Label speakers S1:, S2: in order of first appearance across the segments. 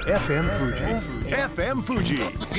S1: FM Fuji FM Fuji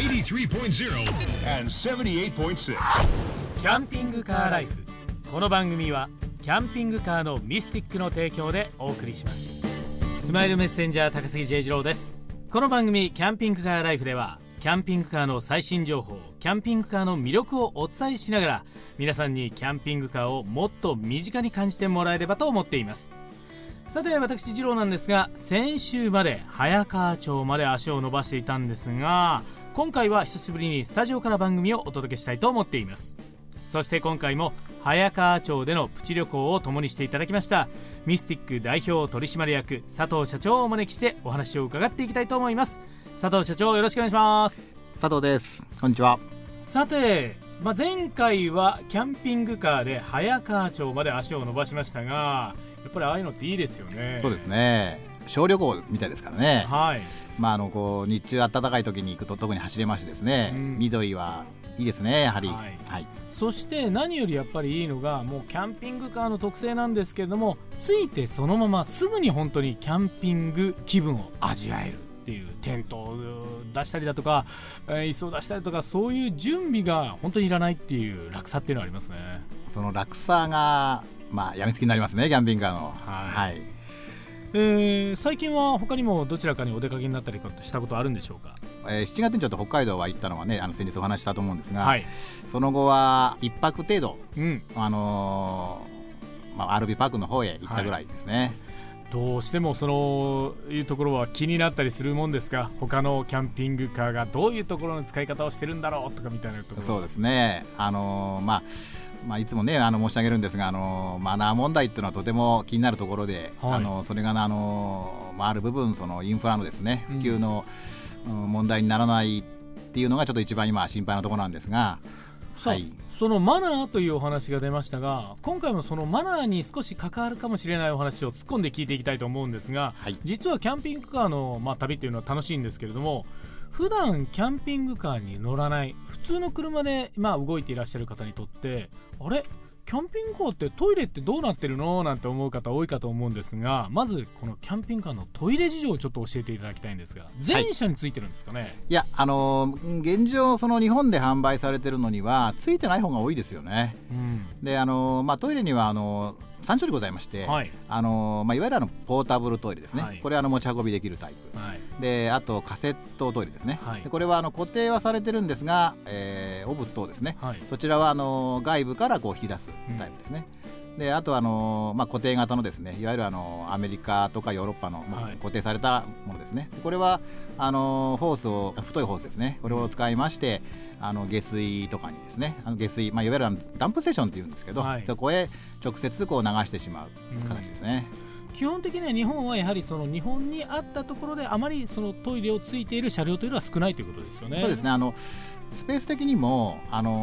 S2: 83.0 and 78.6
S3: キャンピングカーライフ。この番組はキャンピングカーのミスティックの提供でお送りします。スマイルメッセンジャー高杉 J 次郎です。この番組キャンピングカーライフではキャンピングカーの最新情報、キャンピングカーの魅力をお伝えしながら皆さんにキャンピングカーをもっと身近に感じてもらえればと思っています。さて私次郎なんですが、先週まで早川町まで足を伸ばしていたんですが、今回は久しぶりにスタジオから番組をお届けしたいと思っています。そして今回も早川町でのプチ旅行を共にしていただきましたミスティック代表取締役佐藤社長をお招きしてお話を伺っていきたいと思います。佐藤社長、よろしくお願いします。
S4: 佐藤です。こんにちは。
S3: さて、前回はキャンピングカーで早川町まで足を伸ばしましたが、やっぱりああいうのっていいですよね。
S4: そうですね、小旅行みたいですからね。
S3: はい。
S4: 日中暖かい時に行くと特に走れましてですね、緑はいいですね、やはり。はい。
S3: そして何よりやっぱりいいのが、もうキャンピングカーの特性なんですけれども、ついてそのまますぐに本当にキャンピング気分を味わえるっていう、テントを出したりだとか、椅子を出したりとか、そういう準備が本当にいらないっていう楽さっていうのはありますね。
S4: その楽さがやみつきになりますね、キャンピングカーの。はい。
S3: 最近は他にもどちらかにお出かけになったりしたことあるんでしょうか。
S4: 7月にちょっと北海道は行ったのはね、先日お話したと思うんですが、
S3: はい、
S4: その後は1泊程度、RV パークの方へ行ったぐらいですね。はい。
S3: どうしてもそういうところは気になったりするもんですか。他のキャンピングカーがどういうところの使い方をしてるんだろうとかみたいなところ。
S4: そうですね、いつもね申し上げるんですが、マナー問題っていうのはとても気になるところで、はい、それが、ある部分そのインフラのですね普及の、問題にならないっていうのがちょっと一番今心配なところなんですが、はい、
S3: そのマナーというお話が出ましたが、今回もそのマナーに少し関わるかもしれないお話を突っ込んで聞いていきたいと思うんですが、はい、実はキャンピングカーの、旅っていうのは楽しいんですけれども、普段キャンピングカーに乗らない普通の車で、動いていらっしゃる方にとって、あれキャンピングカーってトイレってどうなってるのなんて思う方多いかと思うんですが、まずこのキャンピングカーのトイレ事情をちょっと教えていただきたいんですが、全車についてるんですかね。はい、
S4: いや、現状その日本で販売されてるのにはついてない方が多いですよね。で、トイレには3種類ございまして、はい、いわゆるポータブルトイレですね。はい、これは持ち運びできるタイプ。はい、で、あとカセットトイレですね。はい、でこれは固定はされてるんですが、汚物等ですね。はい、そちらは外部から引き出すタイプですね。で、あと固定型のですね、いわゆるアメリカとかヨーロッパの固定されたものですね。これはホースを、太いホースですね、これを使いまして、下水とかにですね、下水、いわゆるダンプステーションっていうんですけど、はい、そこへ直接流してしまう形ですね。
S3: 基本的には日本はやはりその日本にあったところであまりそのトイレをついている車両というのは少ないということですよね。
S4: そうですね。スペース的にも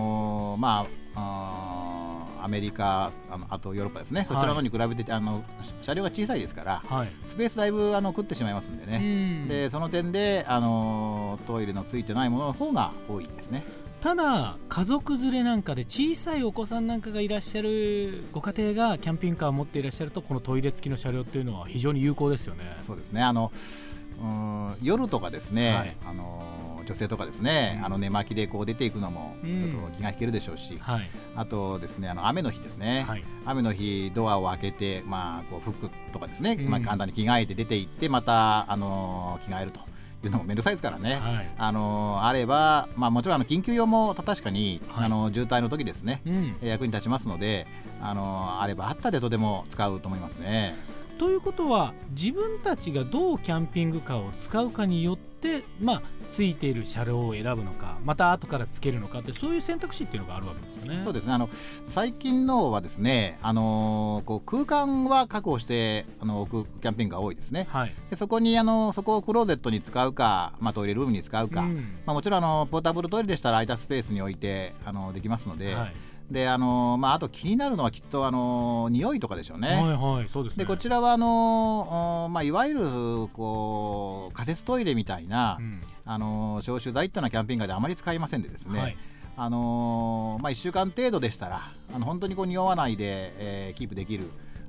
S4: アメリカ、あとヨーロッパですね、そちらのに比べて、車両が小さいですから、はい、スペースだいぶ食ってしまいますんでね。で、その点でトイレのついてないものの方が多いですね。
S3: ただ家族連れなんかで小さいお子さんなんかがいらっしゃるご家庭がキャンピングカーを持っていらっしゃると、このトイレ付きの車両っていうのは非常に有効ですよね。
S4: そうですね。夜とかですね、はい、女性とかですね、寝巻きで出ていくのもちょっと気が引けるでしょうし、はい、あとですね、雨の日ですね、はい、雨の日ドアを開けて、服とかですね、簡単に着替えて出て行ってまた着替えるというのもめんどくさいですからね。はい、あれば、もちろん緊急用も確かに、はい、渋滞の時ですね、役に立ちますので、あればあったでとても使うと思いますね。
S3: ということは、自分たちがどうキャンピングカーを使うかによって、ついている車両を選ぶのか、また後からつけるのかって、そういう選択肢っていうのがあるわけですよね。
S4: そうですね。最近のはですね、空間は確保して置くキャンピングが多いですね。はい、でそこをクローゼットに使うか、トイレルームに使うか、もちろんポータブルトイレでしたら空いたスペースに置いてできますので。はい、であと気になるのはきっと匂いとかでしょうね。
S3: はいはい、そうですね。
S4: でこちらはいわゆる仮設トイレみたいな、消臭剤っていうのはキャンピングカーであまり使いませんでですね、はい、1週間程度でしたら本当に匂わないで、キープできる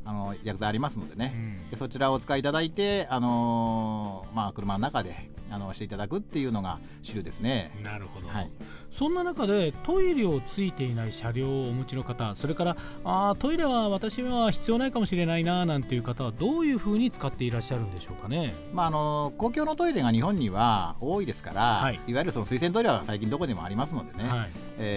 S4: 薬剤ありますのでね、でそちらをお使いいただいて、車の中でしていただくっていうのが主流ですね。
S3: なるほど、
S4: はい、
S3: そんな中でトイレをついていない車両をお持ちの方、それからトイレは私は必要ないかもしれないななんていう方はどういうふうに使っていらっしゃるんでしょうかね。
S4: 公共のトイレが日本には多いですから、
S3: はい、
S4: いわゆるその水洗トイレは最近どこでもありますのでね、はい、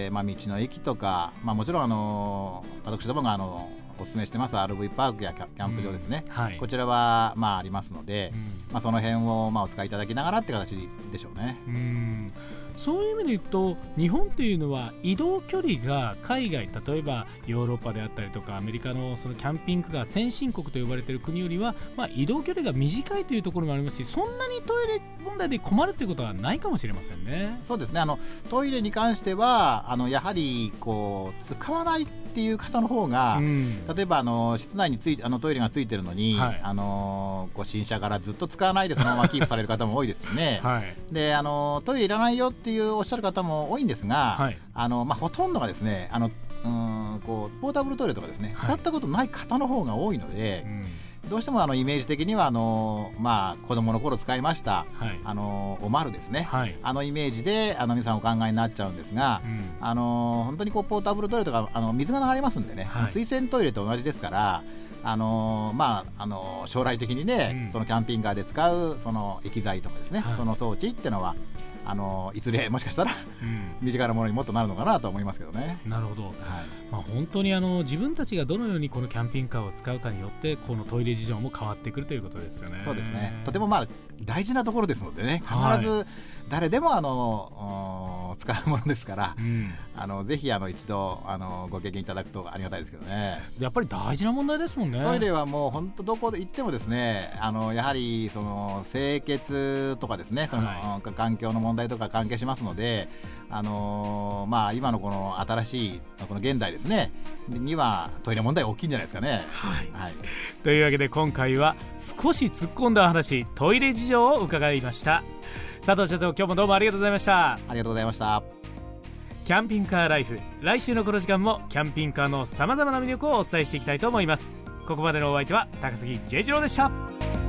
S4: 道の駅とか、もちろん私どもがお勧めしてます RV パークやキャンプ場ですね、はい、こちらはありますので、その辺をお使いいただきながらって形でしょうね。
S3: そういう意味で言うと日本というのは移動距離が海外、例えばヨーロッパであったりとかアメリカのそのキャンピングカー先進国と呼ばれている国よりは、移動距離が短いというところもありますし、そんなにトイレ問題で困るということはないかもしれませんね。
S4: そうですね、トイレに関してはやはり使わないっていう方の方が、例えば室内にトイレがついてるのに、はい、新車からずっと使わないでそのままキープされる方も多いですよね。はい、でトイレいらないよっていうおっしゃる方も多いんですが、はい、ほとんどがですねポータブルトイレとかですね、使ったことない方の方が多いので、どうしてもイメージ的には子供の頃使いました、はい、おまるですね、はい、イメージで皆さんお考えになっちゃうんですが、本当にポータブルトイレとか水が流れますんでね、はい、水洗トイレと同じですから、将来的にね、そのキャンピングカーで使うその液剤とかですね、はい、その装置っていうのはいずれもしかしたら、身近なものにもっとなるのかなと思いますけどね。
S3: なるほど、はい、本当に自分たちがどのようにこのキャンピングカーを使うかによってこのトイレ事情も変わってくるということですよね。
S4: そうですね、とても大事なところですのでね、必ず誰でも使うものですから、ぜひ一度ご経験いただくとありがたいですけどね。
S3: やっぱり大事な問題ですもんね。
S4: トイレはもう本当どこで行ってもですね、やはりその清潔とかですね、その、環境の問題とか関係しますので、今のこの新しいこの現代ですねにはトイレ問題大きいんじゃないですかね。
S3: はいはい、というわけで今回は少し突っ込んだ話、トイレ事情を伺いました。佐藤社長、今日もどうもありがとうございました。
S4: ありがとうございました。
S3: キャンピングカーライフ、来週のこの時間もキャンピングカーのさまざまな魅力をお伝えしていきたいと思います。ここまでのお相手は高杉J次郎でした。